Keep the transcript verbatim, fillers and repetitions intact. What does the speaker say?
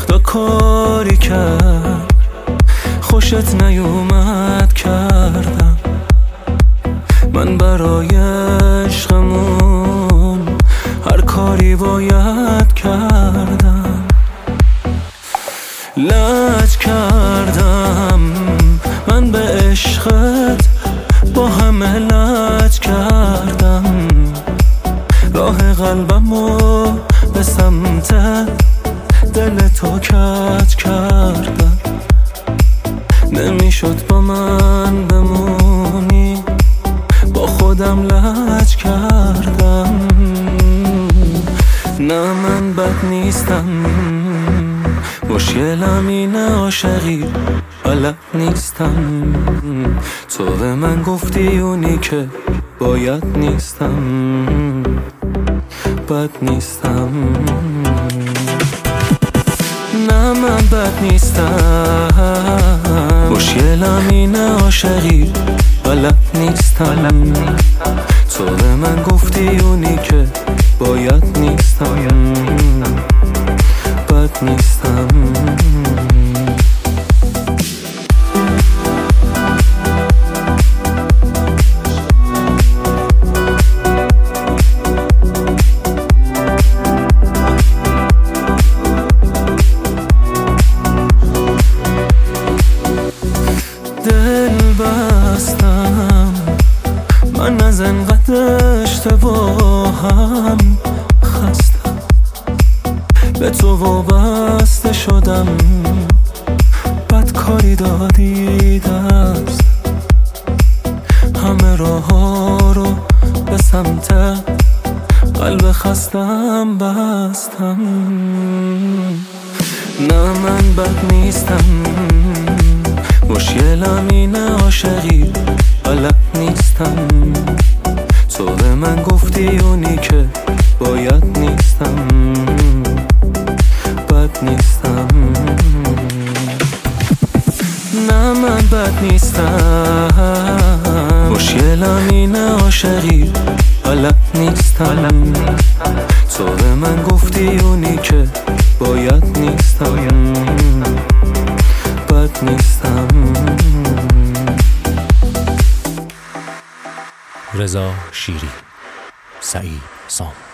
خدا کاری کرد خوشت نیومد کردم من برای عشقمون هر کاری باید کردم لج کردم من به عشقت با همه لج کردم راه قلبمو به سمت دل تو کج کردم نمیشد با من بمونی با خودم لج کردم نه من بد نیستم مشکلم اینه عاشقی بلد نیستم تو به من گفتی اونی که باید نیستم بد نیستم نه من بد نیستم مشکلم اینه عاشقی بلد نیستم تو به من گفتی اونی که باید نیستم بد نیستم دل بستم من از انقدر اشتباهم خستم به تو وابسته شدم بد کاری دادی دست همه راه ها رو به سمت قلب خستم بستم نه من بد نیستم مشکلم اینه عاشقی بلد نیستم تو به من گفتی اونی که باید نیستم بد نیستم نه من بد نیستم مشکلم اینه عاشقی بلد نیستم تو به من گفتی اونی که باید نیستم بد نیستم. رضا شیری، سعید سام.